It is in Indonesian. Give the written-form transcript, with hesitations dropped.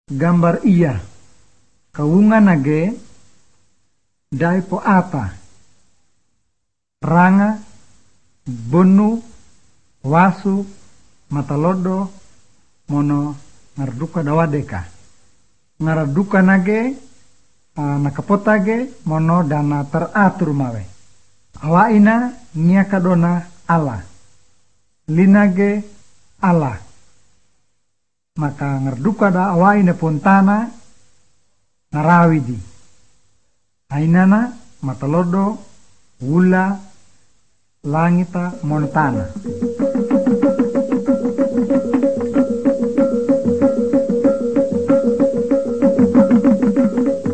gambar iya kaungan nage dai po ata ranga bonu wasu matalodo mono ngarduka dawadeka ngaraduka nage nakapotage mono dana teratur mawe awaina nia kadona ala linage ala maka ngarduka da awaina pontana narawidi ainana matalodo wula langita montana